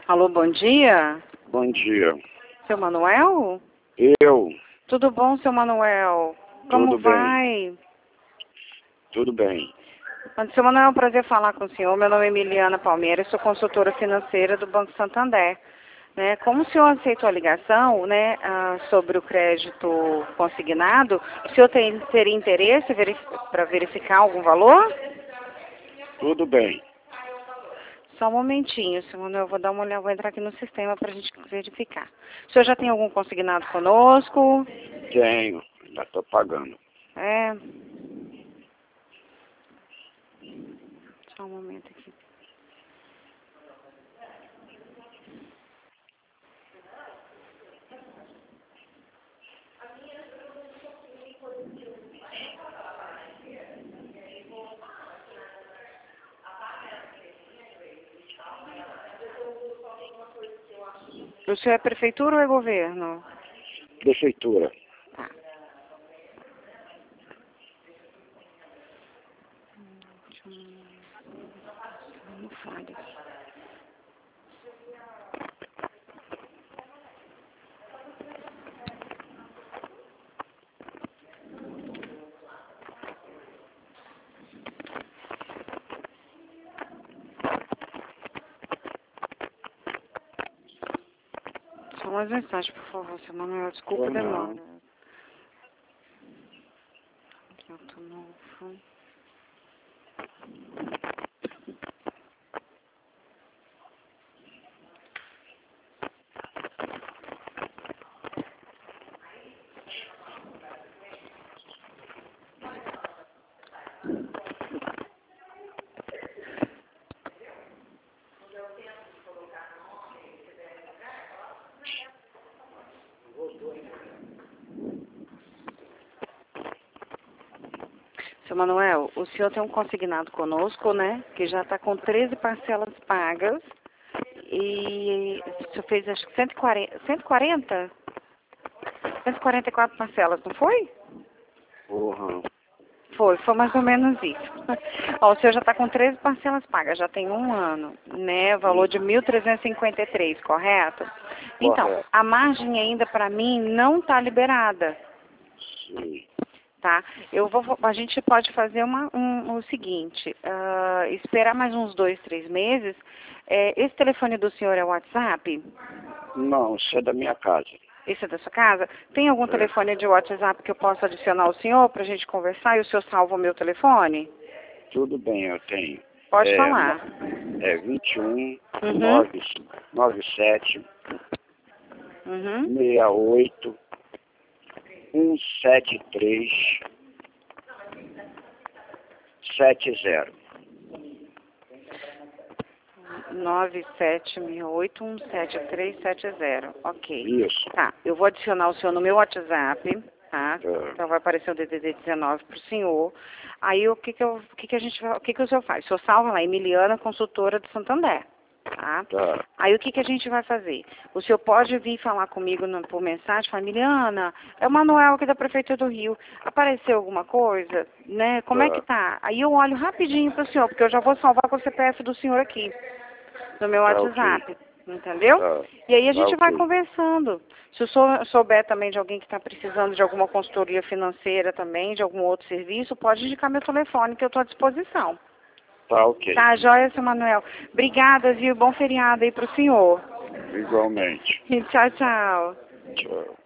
Alô, bom dia. Bom dia. Seu Manuel? Eu? Tudo bom, seu Manuel? Como Tudo bem. vai? Tudo bem. Seu Manuel, é um prazer falar com o senhor. Meu nome é Emiliana Palmeira, sou consultora financeira do Banco Santander. Como o senhor aceitou a ligação, sobre o crédito consignado, o senhor teria interesse para verificar algum valor? Tudo bem. Só um momentinho, seu Manuel, eu vou dar uma olhada, vou entrar aqui no sistema para a gente verificar. O senhor já tem algum consignado conosco? Tenho. Já estou pagando. É. Só um momento aqui. O senhor é prefeitura ou é governo? Prefeitura. Tá. Não falha. Só mais mensagem, por favor, seu Manuel. Desculpa a demora. Contrato novo. Seu Manuel, o senhor tem um consignado conosco, que já está com 13 parcelas pagas. E o senhor fez, acho que 140? 144 parcelas, não foi? Uhum. Foi mais ou menos isso. Ó, o senhor já está com 13 parcelas pagas, já tem um ano, valor de 1.353, correto? Então, Correto. a margem ainda para mim não está liberada, Sim. tá? A gente pode fazer o seguinte, esperar mais uns 2, 3 meses. Esse telefone do senhor é o WhatsApp? Não, isso é da minha casa. Esse é da sua casa? Tem algum telefone de WhatsApp que eu possa adicionar o senhor para a gente conversar e o senhor salva o meu telefone? Tudo bem, eu tenho. Pode falar. 21 Uhum. 97 Uhum. 68 173 70. 976817370. Ok. Isso. Tá, eu vou adicionar o senhor no meu WhatsApp, tá? Tá. Então vai aparecer o DDD 19 pro senhor. Aí o que que o senhor faz? O senhor salva lá, Emiliana, consultora do Santander, tá? Tá. Aí o que a gente vai fazer? O senhor pode vir falar comigo por mensagem, falar, Emiliana, é o Manuel aqui da Prefeitura do Rio. Apareceu alguma coisa, Como é que tá? Aí eu olho rapidinho pro senhor, porque eu já vou salvar com o CPF do senhor aqui, no meu Tá, WhatsApp. ok. Entendeu? Tá. E aí a Tá, gente vai ok. conversando. Se o senhor souber também de alguém que está precisando de alguma consultoria financeira também, de algum outro serviço, pode indicar meu telefone, que eu estou à disposição. Tá, ok. Tá, joia, seu Manuel. Obrigada, viu? Bom feriado aí pro senhor. Igualmente. Tchau, tchau. Tchau.